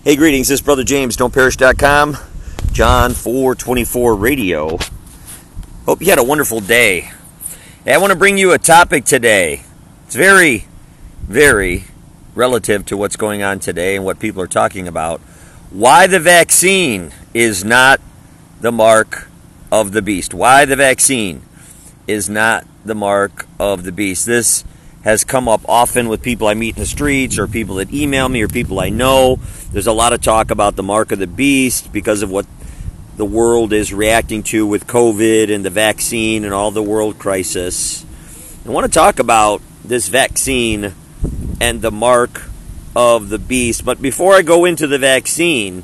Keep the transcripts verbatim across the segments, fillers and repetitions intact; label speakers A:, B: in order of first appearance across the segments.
A: Hey, greetings. This is Brother James, don't perish dot com, John four twenty-four Radio. Hope you had a wonderful day. Hey, I want to bring you a topic today. It's very, very relative to what's going on today and what people are talking about. Why the vaccine is not the mark of the beast. Why the vaccine is not the mark of the beast. This has come up often with people I meet in the streets or people that email me or people I know. There's a lot of talk about the mark of the beast because of what the world is reacting to with COVID and the vaccine and all the world crisis. I want to talk about this vaccine and the mark of the beast. But before I go into the vaccine,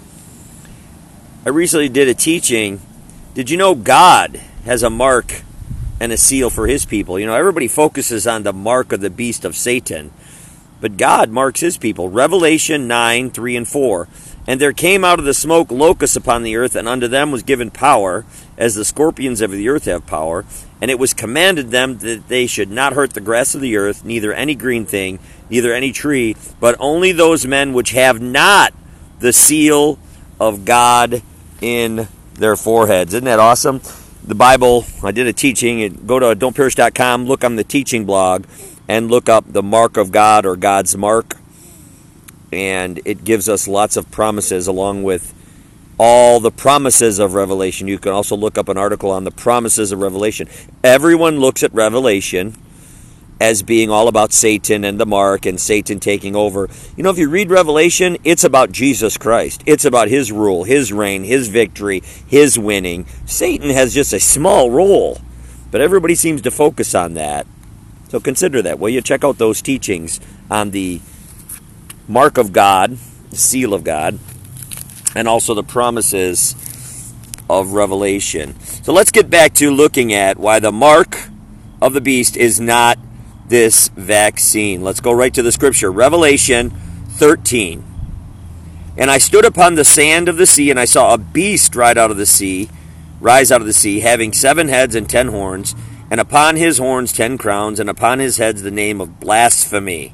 A: I recently did a teaching. Did you know God has a mark and a seal for his people? You know, everybody focuses on the mark of the beast of Satan, but God marks his people. Revelation nine, three and four. And there came out of the smoke locusts upon the earth, and unto them was given power, as the scorpions of the earth have power. And it was commanded them that they should not hurt the grass of the earth, neither any green thing, neither any tree, but only those men which have not the seal of God in their foreheads. Isn't that awesome? The Bible, I did a teaching. Go to don't perish dot com, look on the teaching blog, and look up the mark of God or God's mark. And it gives us lots of promises along with all the promises of Revelation. You can also look up an article on the promises of Revelation. Everyone looks at Revelation as being all about Satan and the mark and Satan taking over. You know, if you read Revelation, it's about Jesus Christ. It's about his rule, his reign, his victory, his winning. Satan has just a small role, but everybody seems to focus on that. So consider that. Well, you check out those teachings on the mark of God, the seal of God, and also the promises of Revelation. So let's get back to looking at why the mark of the beast is not this vaccine. Let's go right to the scripture. Revelation thirteen. And I stood upon the sand of the sea, and I saw a beast ride out of the sea, rise out of the sea, having seven heads and ten horns, and upon his horns ten crowns, and upon his heads the name of blasphemy.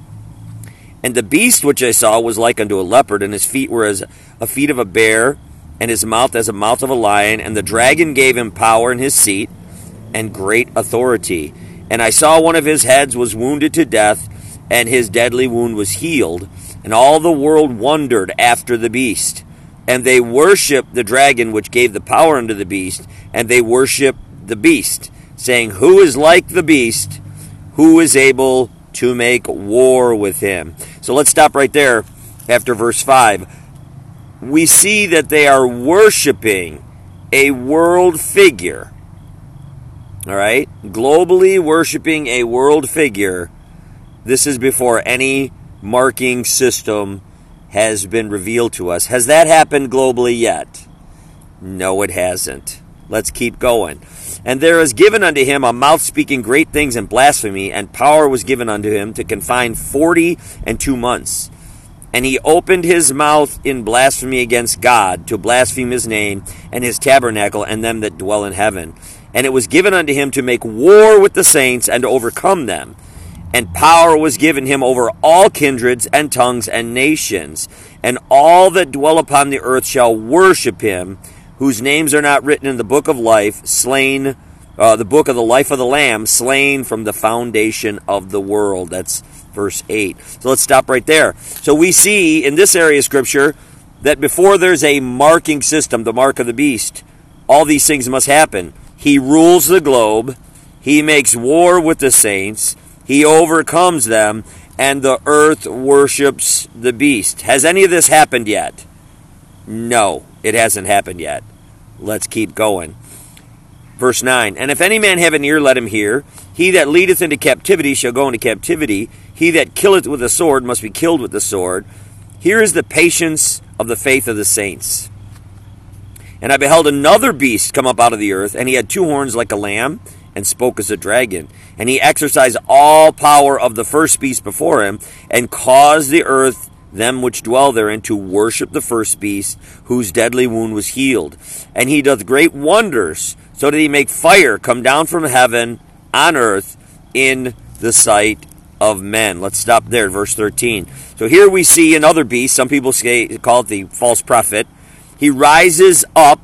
A: And the beast which I saw was like unto a leopard, and his feet were as a feet of a bear, and his mouth as a mouth of a lion. And the dragon gave him power in his seat, and great authority. And I saw one of his heads was wounded to death, and his deadly wound was healed. And all the world wondered after the beast. And they worshipped the dragon which gave the power unto the beast, and they worshipped the beast, saying, Who is like the beast? Who is able to make war with him? So let's stop right there after verse five. We see that they are worshiping a world figure. All right? Globally worshiping a world figure. This is before any marking system has been revealed to us. Has that happened globally yet? No, it hasn't. Let's keep going. And there is given unto him a mouth speaking great things and blasphemy, and power was given unto him to confine forty and two months. And he opened his mouth in blasphemy against God, to blaspheme his name and his tabernacle and them that dwell in heaven. And it was given unto him to make war with the saints and to overcome them. And power was given him over all kindreds and tongues and nations. And all that dwell upon the earth shall worship him, whose names are not written in the book of life, slain, uh, the book of the life of the Lamb, slain from the foundation of the world. That's verse eight. So let's stop right there. So we see in this area of Scripture that before there's a marking system, the mark of the beast, all these things must happen. He rules the globe. He makes war with the saints. He overcomes them. And the earth worships the beast. Has any of this happened yet? No, it hasn't happened yet. Let's keep going. Verse nine. And if any man have an ear, let him hear. He that leadeth into captivity shall go into captivity. He that killeth with the sword must be killed with the sword. Here is the patience of the faith of the saints. And I beheld another beast come up out of the earth, and he had two horns like a lamb, and spoke as a dragon. And he exercised all power of the first beast before him, and caused the earth, them which dwell therein, to worship the first beast, whose deadly wound was healed. And he doth great wonders, so that he make fire come down from heaven on earth in the sight of men. Let's stop there, verse thirteen. So here we see another beast. Some people say, call it the false prophet. He rises up.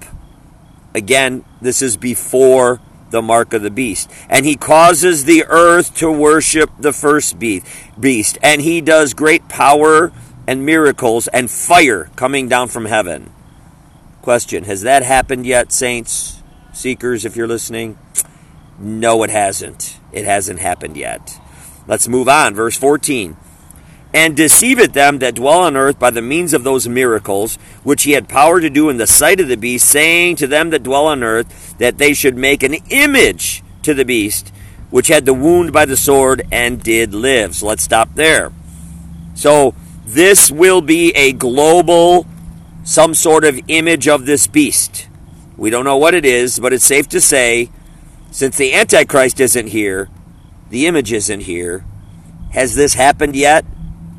A: Again, this is before the mark of the beast. And he causes the earth to worship the first beast. And he does great power and miracles and fire coming down from heaven. Question, has that happened yet, saints, seekers, if you're listening? No, it hasn't. It hasn't happened yet. Let's move on. Verse fourteen. And deceiveth them that dwell on earth by the means of those miracles, which he had power to do in the sight of the beast, saying to them that dwell on earth, that they should make an image to the beast, which had the wound by the sword, and did live. So let's stop there. So this will be a global, some sort of image of this beast. We don't know what it is, but it's safe to say, since the Antichrist isn't here, the image isn't here. Has this happened yet?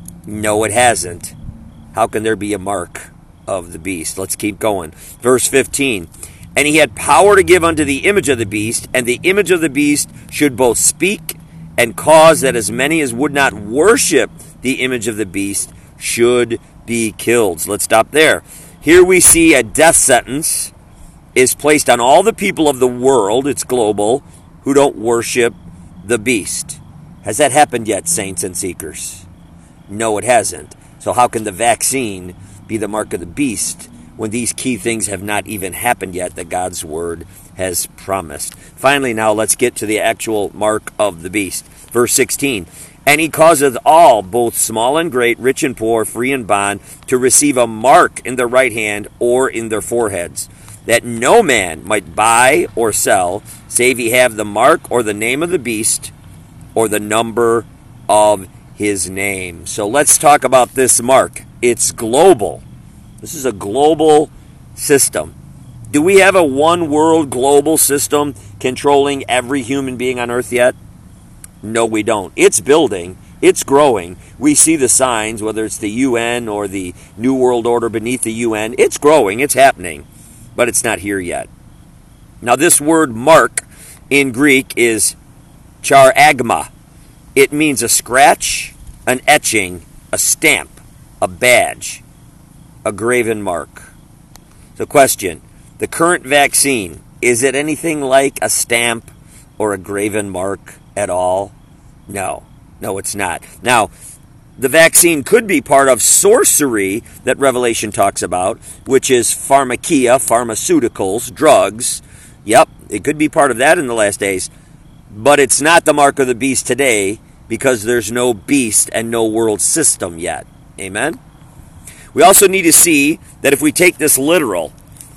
A: No, it hasn't. How can there be a mark of the beast? Let's keep going. Verse fifteen. And he had power to give unto the image of the beast, and the image of the beast should both speak and cause that as many as would not worship the image of the beast should be killed. So let's stop there. Here we see a death sentence is placed on all the people of the world, it's global, who don't worship the beast. Has that happened yet, saints and seekers? No, it hasn't. So how can the vaccine be the mark of the beast when these key things have not even happened yet that God's word has promised? Finally, now let's get to the actual mark of the beast. Verse sixteen. And he causeth all, both small and great, rich and poor, free and bond, to receive a mark in their right hand or in their foreheads, that no man might buy or sell, save he have the mark or the name of the beast or the number of his name. So let's talk about this mark. It's global. This is a global system. Do we have a one world global system controlling every human being on earth yet? No, we don't. It's building. It's growing. We see the signs, whether it's the U N or the New World Order beneath the U N. It's growing. It's happening. But it's not here yet. Now, this word mark in Greek is charagma. It means a scratch, an etching, a stamp, a badge, a graven mark. The question, the current vaccine, is it anything like a stamp or a graven mark at all? No. No, it's not. Now, the vaccine could be part of sorcery that Revelation talks about, which is pharmakia, pharmaceuticals, drugs. Yep, it could be part of that in the last days. But it's not the mark of the beast today because there's no beast and no world system yet. Amen? We also need to see that if we take this literal,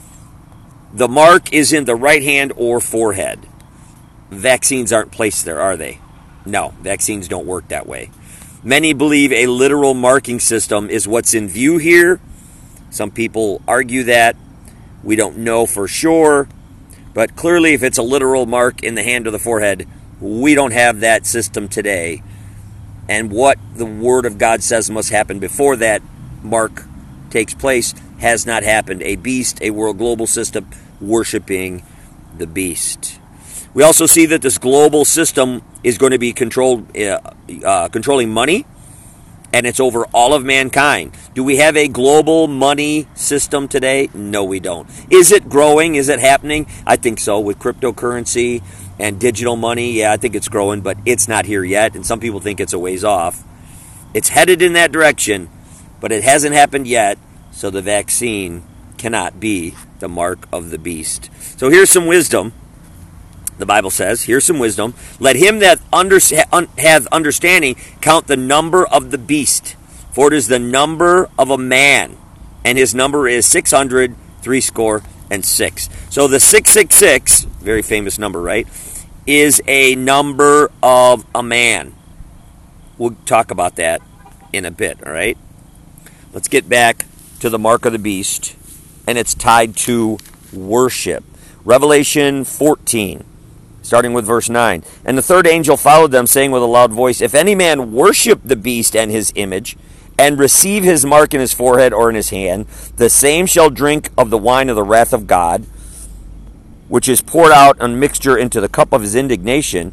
A: the mark is in the right hand or forehead. Vaccines aren't placed there, are they? No, vaccines don't work that way. Many believe a literal marking system is what's in view here. Some people argue that. We don't know for sure. But clearly, if it's a literal mark in the hand or the forehead, we don't have that system today. And what the Word of God says must happen before that mark takes place has not happened. A beast, a world global system, worshiping the beast. We also see that this global system is going to be controlled, uh, uh, controlling money, and it's over all of mankind. Do we have a global money system today? No, we don't. Is it growing? Is it happening? I think so, with cryptocurrency and digital money. Yeah, I think it's growing, but it's not here yet, and some people think it's a ways off. It's headed in that direction, but it hasn't happened yet, so the vaccine cannot be the mark of the beast. So here's some wisdom. The Bible says, here's some wisdom. Let him that under, hath understanding count the number of the beast, for it is the number of a man, and his number is six hundred threescore and six. So the six six six, very famous number, right, is a number of a man. We'll talk about that in a bit, all right? Let's get back to the mark of the beast, and it's tied to worship. Revelation fourteen. Starting with verse nine. And the third angel followed them, saying with a loud voice, If any man worship the beast and his image, and receive his mark in his forehead or in his hand, the same shall drink of the wine of the wrath of God, which is poured out on mixture into the cup of his indignation,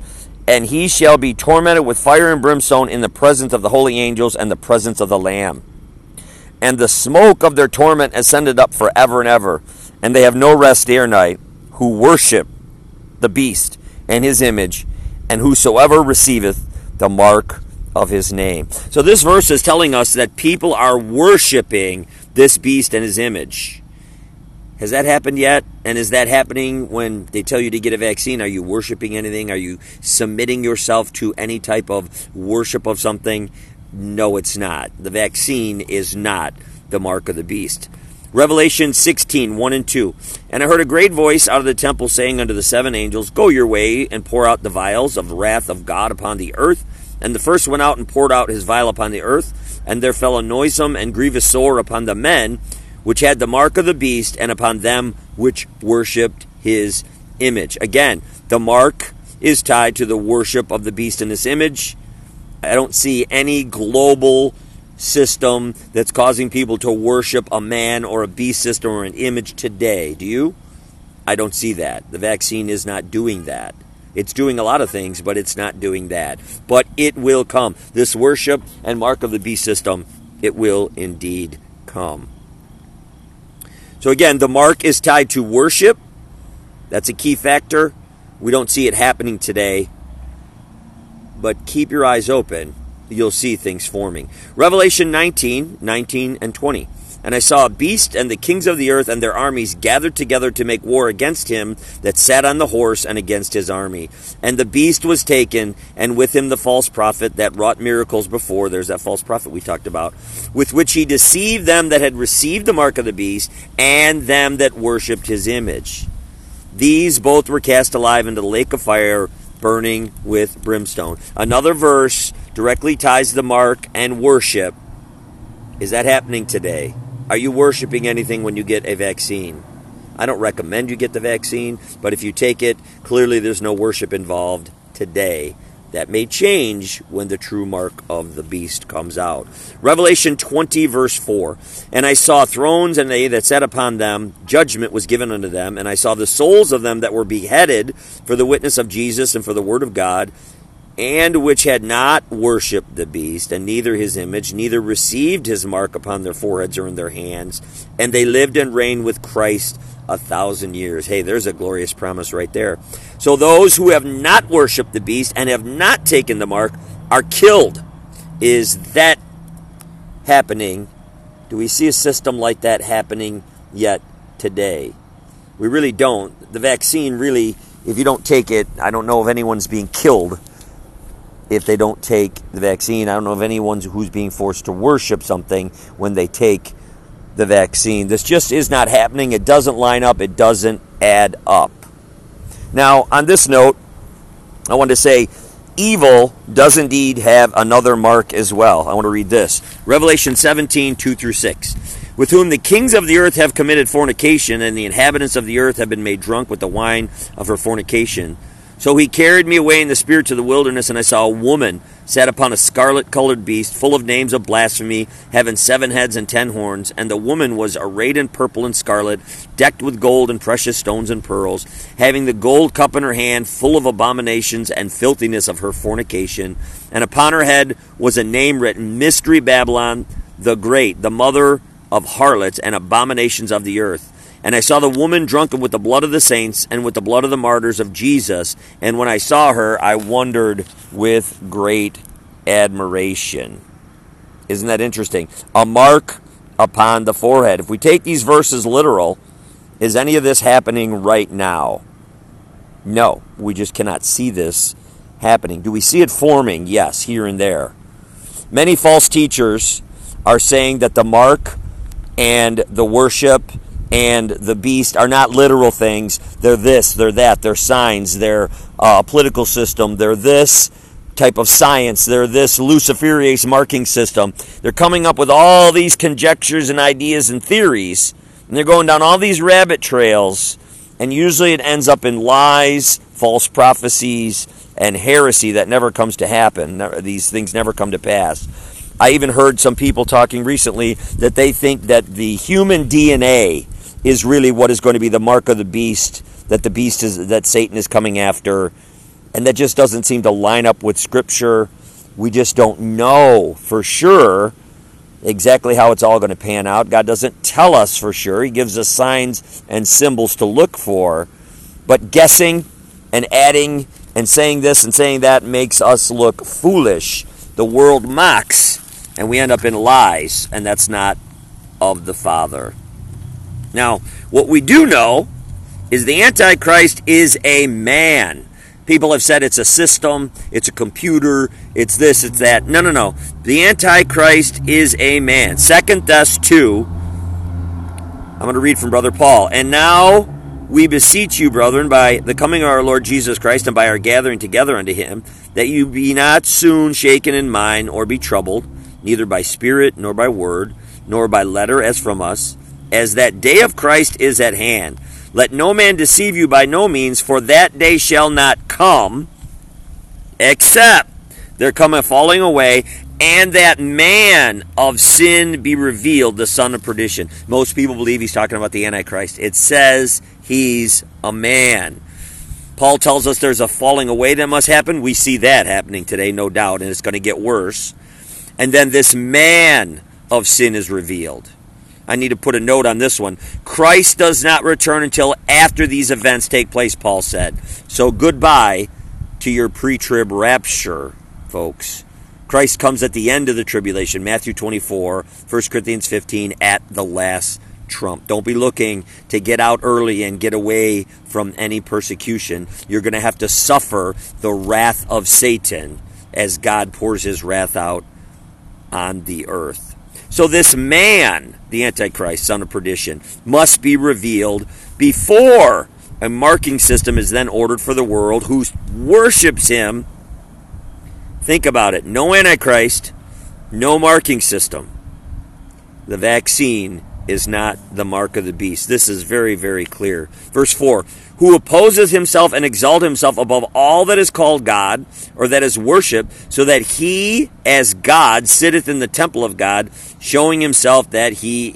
A: and he shall be tormented with fire and brimstone in the presence of the holy angels and the presence of the Lamb. And the smoke of their torment ascended up forever and ever, and they have no rest day or night, who worship the beast and his image, and whosoever receiveth the mark of his name. So this verse is telling us that people are worshiping this beast and his image. Has that happened yet? And is that happening when they tell you to get a vaccine? Are you worshiping anything? Are you submitting yourself to any type of worship of something? No, it's not. The vaccine is not the mark of the beast. Revelation sixteen, one and two. And I heard a great voice out of the temple saying unto the seven angels, Go your way, and pour out the vials of the wrath of God upon the earth. And the first went out and poured out his vial upon the earth, and there fell a noisome and grievous sore upon the men which had the mark of the beast, and upon them which worshipped his image. Again, the mark is tied to the worship of the beast and his image. I don't see any global system that's causing people to worship a man or a beast system or an image today. Do you? I don't see that. The vaccine is not doing that. It's doing a lot of things, but it's not doing that. But it will come. This worship and mark of the beast system, it will indeed come. So again, the mark is tied to worship. That's a key factor. We don't see it happening today. But keep your eyes open. You'll see things forming. Revelation nineteen, nineteen and twenty. And I saw a beast and the kings of the earth and their armies gathered together to make war against him that sat on the horse and against his army. And the beast was taken, and with him the false prophet that wrought miracles before. There's that false prophet we talked about. With which he deceived them that had received the mark of the beast and them that worshipped his image. These both were cast alive into the lake of fire, burning with brimstone. Another verse directly ties the mark and worship. Is that happening today? Are you worshiping anything when you get a vaccine? I don't recommend you get the vaccine, but if you take it, clearly there's no worship involved today. That may change when the true mark of the beast comes out. Revelation twenty, verse four. And I saw thrones, and they that sat upon them, judgment was given unto them. And I saw the souls of them that were beheaded for the witness of Jesus and for the word of God, and which had not worshipped the beast, and neither his image, neither received his mark upon their foreheads or in their hands. And they lived and reigned with Christ a thousand years. Hey, there's a glorious promise right there. So those who have not worshipped the beast and have not taken the mark are killed. Is that happening? Do we see a system like that happening yet today? We really don't. The vaccine really, if you don't take it, I don't know if anyone's being killed if they don't take the vaccine. I don't know of anyone who's being forced to worship something when they take the vaccine. This just is not happening. It doesn't line up. It doesn't add up. Now, on this note, I want to say evil does indeed have another mark as well. I want to read this. Revelation seventeen, two through six. With whom the kings of the earth have committed fornication, and the inhabitants of the earth have been made drunk with the wine of her fornication. So he carried me away in the spirit to the wilderness, and I saw a woman sat upon a scarlet-colored beast, full of names of blasphemy, having seven heads and ten horns. And the woman was arrayed in purple and scarlet, decked with gold and precious stones and pearls, having the gold cup in her hand, full of abominations and filthiness of her fornication. And upon her head was a name written, Mystery Babylon the Great, the mother of harlots and abominations of the earth. And I saw the woman drunken with the blood of the saints and with the blood of the martyrs of Jesus. And when I saw her, I wondered with great admiration. Isn't that interesting? A mark upon the forehead. If we take these verses literal, is any of this happening right now? No, we just cannot see this happening. Do we see it forming? Yes, here and there. Many false teachers are saying that the mark and the worship and the beast are not literal things. They're this, they're that, they're signs, they're a political system, they're this type of science, they're this Luciferius marking system. They're coming up with all these conjectures and ideas and theories, and they're going down all these rabbit trails, and usually it ends up in lies, false prophecies, and heresy that never comes to happen. These things never come to pass. I even heard some people talking recently that they think that the human D N A is really what is going to be the mark of the beast, that the beast is, that Satan is coming after, And that just doesn't seem to line up with Scripture. We just don't know for sure exactly how it's all going to pan out. God doesn't tell us for sure. He gives us signs and symbols to look for. But guessing and adding and saying this and saying that makes us look foolish. The world mocks, and we end up in lies, and that's not of the Father. Now, what we do know is the Antichrist is a man. People have said it's a system, it's a computer, it's this, it's that. No, no, no. The Antichrist is a man. Second Thess two, I'm going to read from Brother Paul. And now we beseech you, brethren, by the coming of our Lord Jesus Christ and by our gathering together unto him, that you be not soon shaken in mind or be troubled, neither by spirit nor by word, nor by letter as from us, as that day of Christ is at hand. Let no man deceive you by no means, for that day shall not come, except there come a falling away, and that man of sin be revealed, the son of perdition. Most people believe he's talking about the Antichrist. It says he's a man. Paul tells us there's a falling away that must happen. We see that happening today, no doubt, and it's going to get worse. And then this man of sin is revealed. I need to put a note on this one. Christ does not return until after these events take place, Paul said. So goodbye to your pre-trib rapture, folks. Christ comes at the end of the tribulation, Matthew twenty-four, First Corinthians fifteen, at the last trump. Don't be looking to get out early and get away from any persecution. You're going to have to suffer the wrath of Satan as God pours his wrath out on the earth. So this man, the Antichrist, son of perdition, must be revealed before a marking system is then ordered for the world who worships him. Think about it. No Antichrist, no marking system. The vaccine is not the mark of the beast. This is very, very clear. Verse four, who opposes himself and exalts himself above all that is called God, or that is worshipped, so that he, as God, sitteth in the temple of God, showing himself that he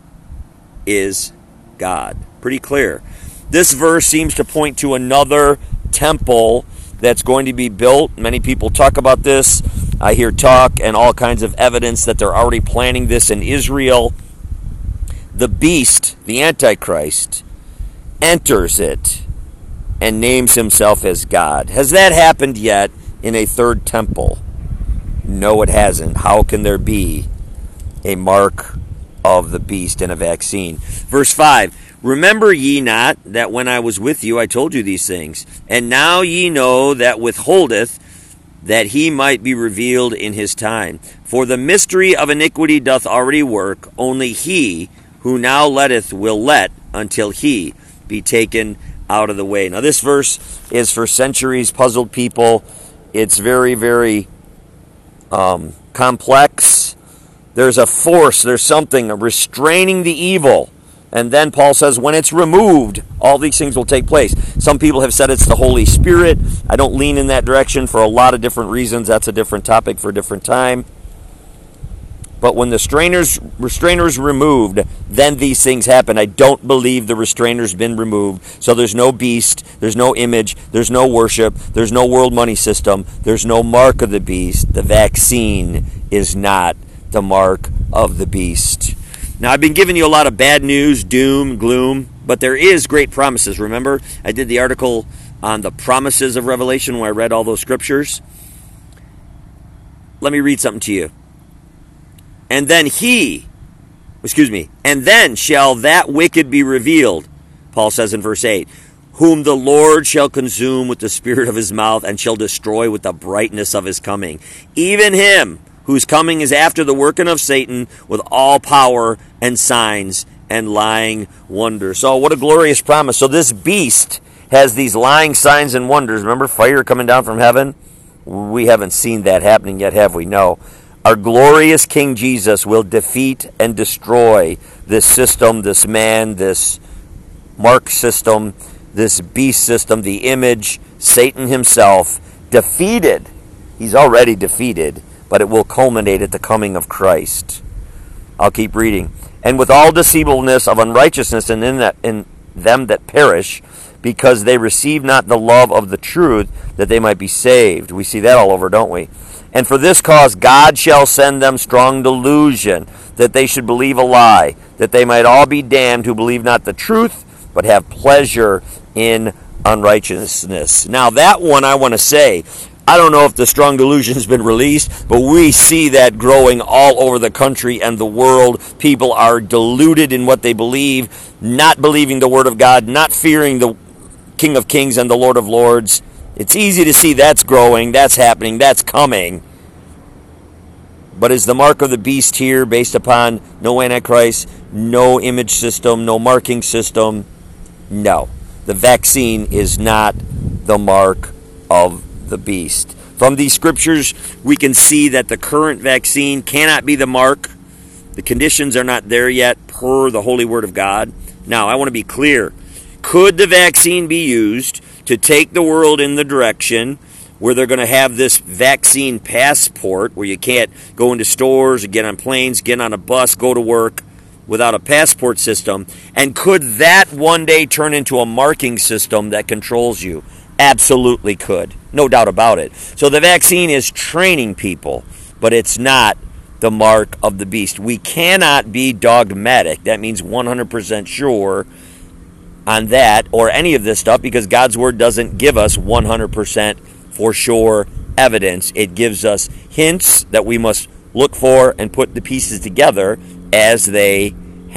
A: is God. Pretty clear. This verse seems to point to another temple that's going to be built. Many people talk about this. I hear talk and all kinds of evidence that they're already planning this in Israel. The beast, the Antichrist, enters it and names himself as God. Has that happened yet in a third temple? No, it hasn't. How can there be a mark of the beast in a vaccine? Verse five, remember ye not that when I was with you I told you these things, and now ye know that withholdeth, that he might be revealed in his time. For the mystery of iniquity doth already work, only he who now letteth will let until he be taken out of the way. Now this verse is for centuries puzzled people. It's very, very um, complex. There's a force, there's something restraining the evil. And then Paul says when it's removed, all these things will take place. Some people have said it's the Holy Spirit. I don't lean in that direction for a lot of different reasons. That's a different topic for a different time. But when the restrainers, restrainer's removed, then these things happen. I don't believe the restrainer's been removed. So there's no beast, there's no image, there's no worship, there's no world money system, there's no mark of the beast. The vaccine is not the mark of the beast. Now, I've been giving you a lot of bad news, doom, gloom, but there is great promises. Remember, I did the article on the promises of Revelation where I read all those scriptures. Let me read something to you. And then he, excuse me, and then shall that wicked be revealed, Paul says in verse eight, whom the Lord shall consume with the spirit of his mouth and shall destroy with the brightness of his coming. Even him whose coming is after the working of Satan with all power and signs and lying wonders. So what a glorious promise. So this beast has these lying signs and wonders. Remember fire coming down from heaven? We haven't seen that happening yet, have we? No. Our glorious King Jesus will defeat and destroy this system, this man, this mark system, this beast system, the image, Satan himself, defeated. He's already defeated, but it will culminate at the coming of Christ. I'll keep reading. And with all deceivableness of unrighteousness in, in, that, in them that perish, because they receive not the love of the truth, that they might be saved. We see that all over, don't we? And for this cause God shall send them strong delusion, that they should believe a lie, that they might all be damned who believe not the truth, but have pleasure in unrighteousness. Now that one I want to say, I don't know if the strong delusion has been released, but we see that growing all over the country and the world. People are deluded in what they believe, not believing the Word of God, not fearing the King of Kings and the Lord of Lords. It's easy to see that's growing, that's happening, that's coming. But is the mark of the beast here based upon no Antichrist, no image system, no marking system? No. The vaccine is not the mark of the beast. From these scriptures, we can see that the current vaccine cannot be the mark. The conditions are not there yet per the Holy Word of God. Now, I want to be clear. Could the vaccine be used to take the world in the direction where they're going to have this vaccine passport, where you can't go into stores, get on planes, get on a bus, go to work without a passport system? And could that one day turn into a marking system that controls you? Absolutely could. No doubt about it. So the vaccine is training people, but it's not the mark of the beast. We cannot be dogmatic. That means one hundred percent sure on that or any of this stuff, because God's Word doesn't give us one hundred percent for sure evidence. It gives us hints that we must look for and put the pieces together as they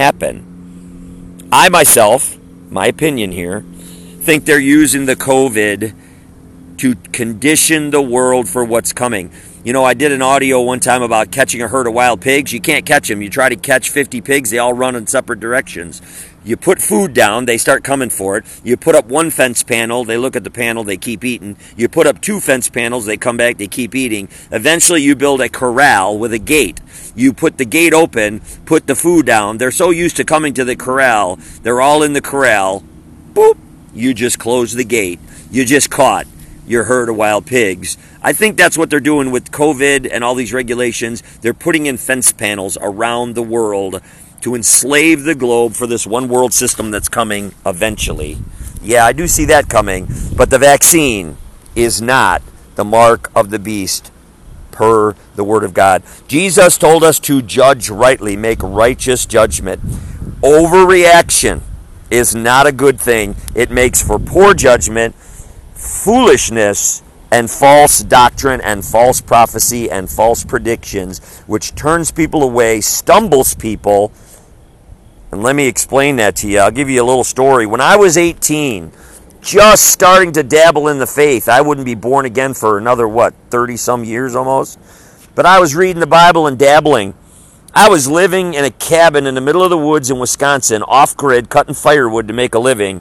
A: happen. I myself, my opinion here, think they're using the COVID to condition the world for what's coming. You know, I did an audio one time about catching a herd of wild pigs. You can't catch them. You try to catch fifty pigs, they all run in separate directions. You put food down, they start coming for it. You put up one fence panel, they look at the panel, they keep eating. You put up two fence panels, they come back, they keep eating. Eventually you build a corral with a gate. You put the gate open, put the food down. They're so used to coming to the corral, they're all in the corral. Boop! You just close the gate. You just caught your herd of wild pigs. I think that's what they're doing with COVID and all these regulations. They're putting in fence panels around the world to enslave the globe for this one world system that's coming eventually. Yeah, I do see that coming, but the vaccine is not the mark of the beast per the Word of God. Jesus told us to judge rightly, make righteous judgment. Overreaction is not a good thing. It makes for poor judgment, foolishness, and false doctrine and false prophecy and false predictions, which turns people away, stumbles people. And let me explain that to you. I'll give you a little story. When I was eighteen, just starting to dabble in the faith, I wouldn't be born again for another, what, thirty-some years almost? But I was reading the Bible and dabbling. I was living in a cabin in the middle of the woods in Wisconsin, off-grid, cutting firewood to make a living.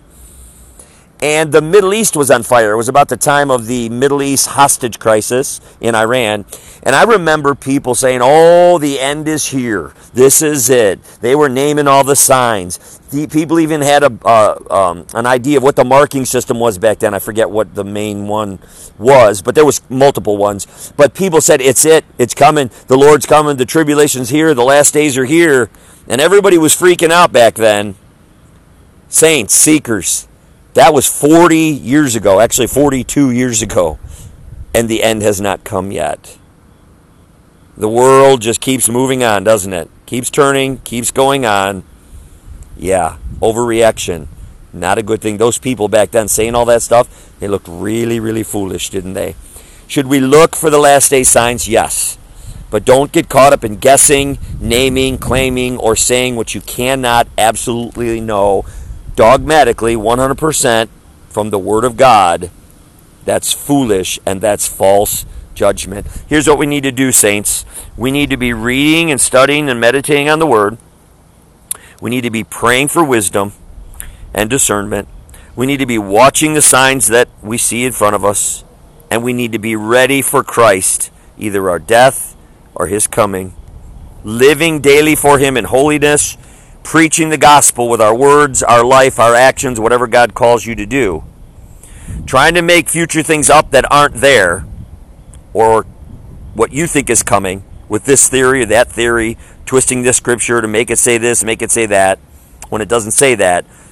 A: And the Middle East was on fire. It was about the time of the Middle East hostage crisis in Iran. And I remember people saying, oh, the end is here. This is it. They were naming all the signs. The people even had a uh, um, an idea of what the marking system was back then. I forget what the main one was, but there was multiple ones. But people said, it's it. It's coming. The Lord's coming. The tribulation's here. The last days are here. And everybody was freaking out back then. Saints, seekers. That was forty years ago, actually forty-two years ago, and the end has not come yet. The world just keeps moving on, doesn't it? Keeps turning, keeps going on. Yeah, overreaction, not a good thing. Those people back then saying all that stuff, they looked really, really foolish, didn't they? Should we look for the last day signs? Yes. But don't get caught up in guessing, naming, claiming, or saying what you cannot absolutely know dogmatically, one hundred percent from the Word of God. That's foolish and that's false judgment. Here's what we need to do, saints. We need to be reading and studying and meditating on the Word. We need to be praying for wisdom and discernment. We need to be watching the signs that we see in front of us. And we need to be ready for Christ, either our death or His coming. Living daily for Him in holiness, preaching the gospel with our words, our life, our actions, whatever God calls you to do. Trying to make future things up that aren't there, or what you think is coming, with this theory or that theory, twisting this scripture to make it say this, make it say that, when it doesn't say that.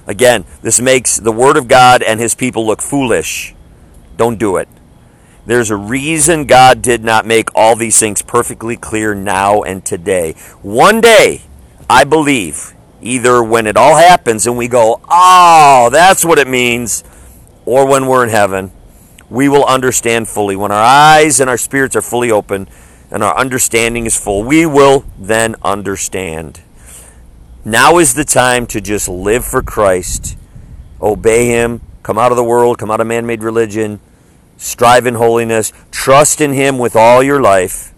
A: Again, this makes the Word of God and His people look foolish. Don't do it. There's a reason God did not make all these things perfectly clear now and today. One day, I believe, either when it all happens and we go, oh, that's what it means, or when we're in heaven, we will understand fully. When our eyes and our spirits are fully open and our understanding is full, we will then understand. Now is the time to just live for Christ, obey Him, come out of the world, come out of man-made religion, strive in holiness, trust in Him with all your life,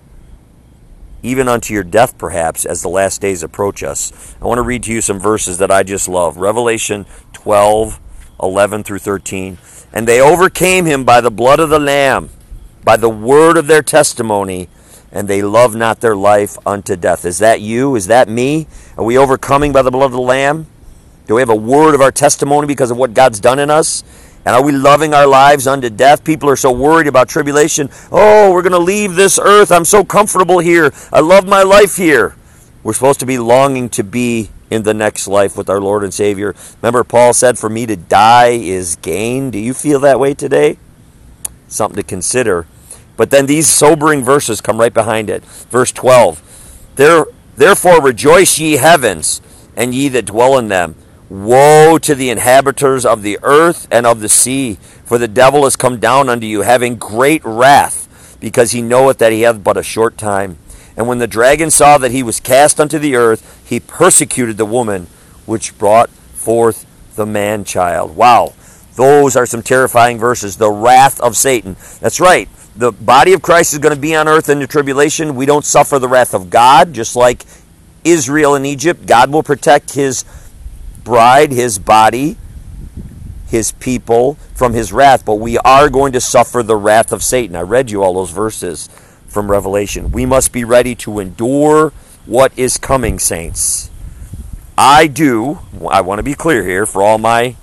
A: even unto your death perhaps, as the last days approach us. I want to read to you some verses that I just love. Revelation twelve, eleven through thirteen. And they overcame him by the blood of the Lamb, by the word of their testimony, and they loved not their life unto death. Is that you? Is that me? Are we overcoming by the blood of the Lamb? Do we have a word of our testimony because of what God's done in us? And are we loving our lives unto death? People are so worried about tribulation. Oh, we're going to leave this earth. I'm so comfortable here. I love my life here. We're supposed to be longing to be in the next life with our Lord and Savior. Remember, Paul said, for me to die is gain. Do you feel that way today? Something to consider. But then these sobering verses come right behind it. Verse twelve. There, Therefore rejoice ye heavens, and ye that dwell in them. Woe to the inhabitants of the earth and of the sea, for the devil is come down unto you, having great wrath, because he knoweth that he hath but a short time. And when the dragon saw that he was cast unto the earth, he persecuted the woman which brought forth the man-child. Wow, those are some terrifying verses. The wrath of Satan. That's right. The body of Christ is going to be on earth in the tribulation. We don't suffer the wrath of God, just like Israel in Egypt. God will protect His bride, His body, His people from His wrath, but we are going to suffer the wrath of Satan. I read you all those verses from Revelation. We must be ready to endure what is coming, saints. I do, I want to be clear here for all my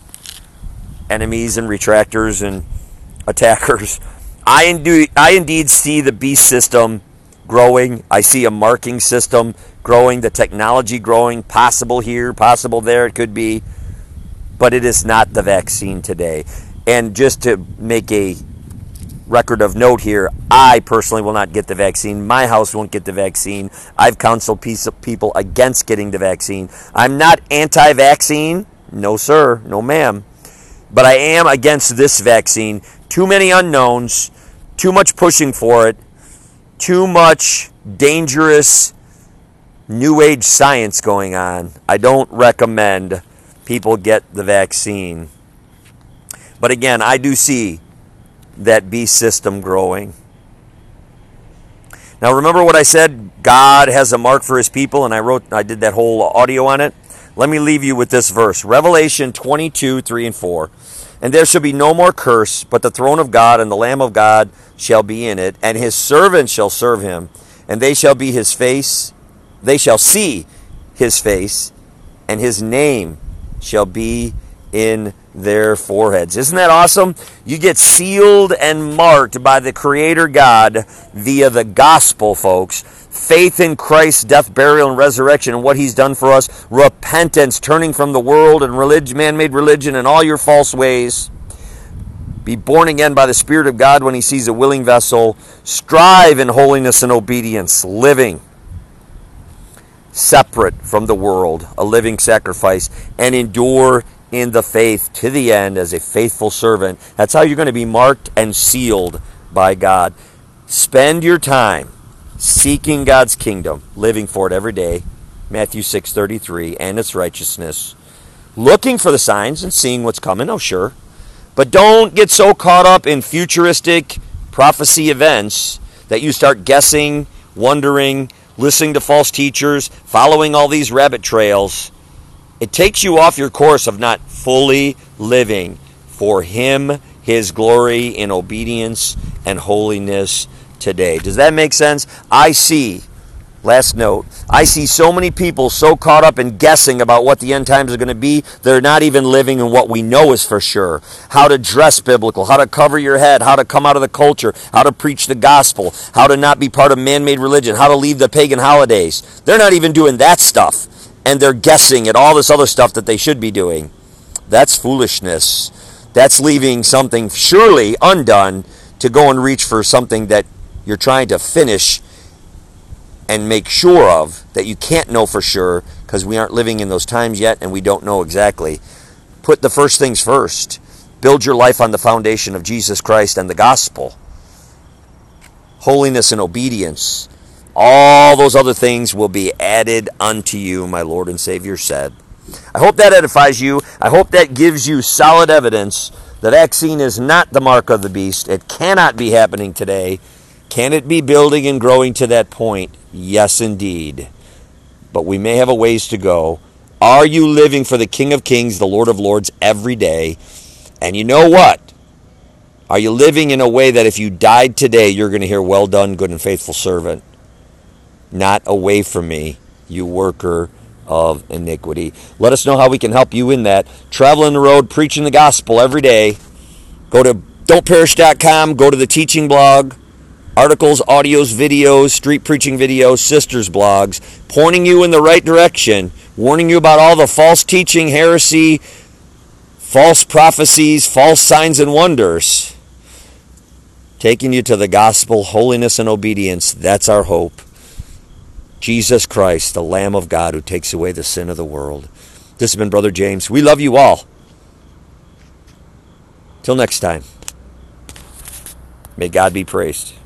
A: enemies and retractors and attackers. I indeed, I indeed see the beast system growing. I see a marking system growing, the technology growing, possible here, possible there, it could be. But it is not the vaccine today. And just to make a record of note here, I personally will not get the vaccine. My house won't get the vaccine. I've counseled people against getting the vaccine. I'm not anti-vaccine. No, sir. No, ma'am. But I am against this vaccine. Too many unknowns, too much pushing for it, too much dangerous New Age science going on. I don't recommend people get the vaccine. But again, I do see that beast system growing. Now remember what I said, God has a mark for His people, and I wrote, I did that whole audio on it. Let me leave you with this verse, Revelation twenty-two, three and four. And there shall be no more curse, but the throne of God and the Lamb of God shall be in it, and His servants shall serve Him, and they shall be His face, they shall see His face, and His name shall be in their foreheads. Isn't that awesome? You get sealed and marked by the Creator God via the gospel, folks. Faith in Christ's death, burial, and resurrection, and what He's done for us. Repentance, turning from the world and religion, man-made religion and all your false ways. Be born again by the Spirit of God when He sees a willing vessel. Strive in holiness and obedience, living separate from the world, a living sacrifice, and endure in the faith to the end as a faithful servant. That's how you're going to be marked and sealed by God. Spend your time seeking God's kingdom, living for it every day, Matthew six thirty-three, and its righteousness, looking for the signs and seeing what's coming, oh sure, but don't get so caught up in futuristic prophecy events that you start guessing, wondering, listening to false teachers, following all these rabbit trails. It takes you off your course of not fully living for Him, His glory in obedience and holiness today. Does that make sense? I see, last note, I see so many people so caught up in guessing about what the end times are going to be, they're not even living in what we know is for sure. How to dress biblical, how to cover your head, how to come out of the culture, how to preach the gospel, how to not be part of man-made religion, how to leave the pagan holidays. They're not even doing that stuff, and they're guessing at all this other stuff that they should be doing. That's foolishness. That's leaving something surely undone to go and reach for something that you're trying to finish and make sure of, that you can't know for sure because we aren't living in those times yet and we don't know exactly. Put the first things first. Build your life on the foundation of Jesus Christ and the gospel. Holiness and obedience. All those other things will be added unto you, my Lord and Savior said. I hope that edifies you. I hope that gives you solid evidence. The vaccine is not the mark of the beast. It cannot be happening today. Can it be building and growing to that point? Yes, indeed. But we may have a ways to go. Are you living for the King of Kings, the Lord of Lords, every day? And you know what? Are you living in a way that if you died today, you're going to hear, well done, good and faithful servant? Not away from me, you worker of iniquity. Let us know how we can help you in that. Traveling the road, preaching the gospel every day. Go to don't perish dot com, go to the teaching blog, articles, audios, videos, street preaching videos, sisters blogs, pointing you in the right direction, warning you about all the false teaching, heresy, false prophecies, false signs and wonders, taking you to the gospel, holiness and obedience. That's our hope. Jesus Christ, the Lamb of God who takes away the sin of the world. This has been Brother James. We love you all. Till next time, may God be praised.